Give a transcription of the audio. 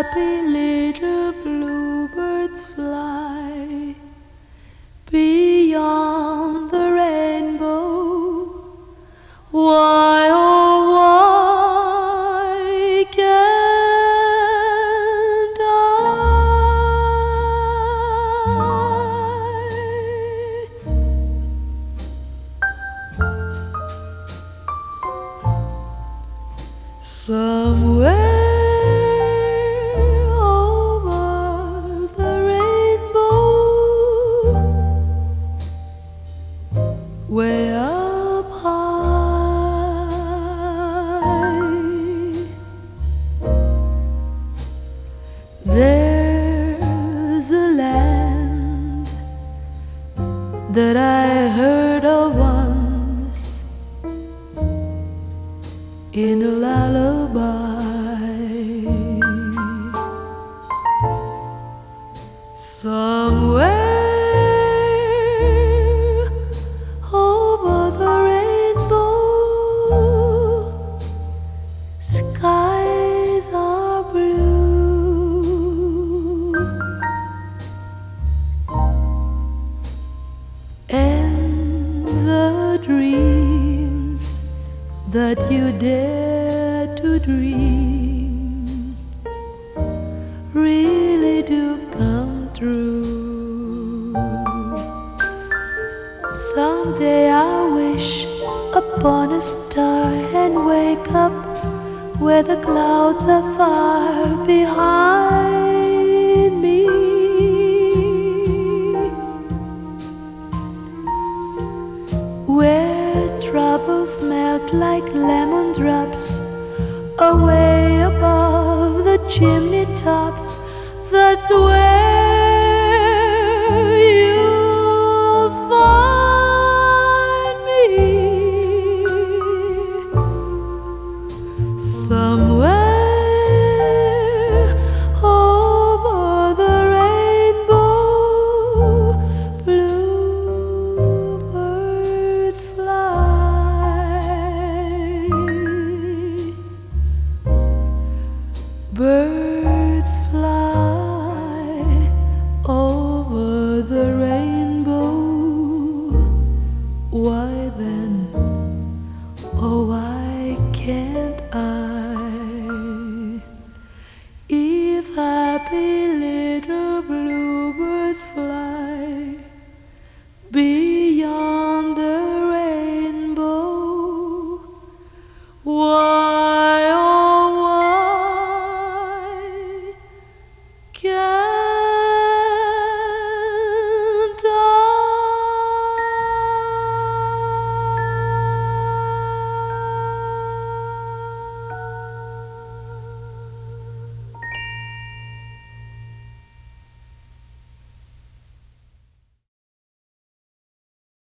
happy little bluebirds fly beyond the rainbow, why, oh, why can't somewhere over the rainbow, way up high, there's a land that I heard of once in a lullaby. Somewhere over the rainbow, skies are blue, and the dreams that you dare to dream really do come true. Someday I wish upon a star and wake up where the clouds are far behind me, where troubles melt like lemon drops away above the chimney tops. That's where you'll find me. Somewhere over the rainbow, bluebirds fly. Birds fly over the rainbow. Why then, oh, why can't I? If happy little bluebirds fly beyond the rainbow, why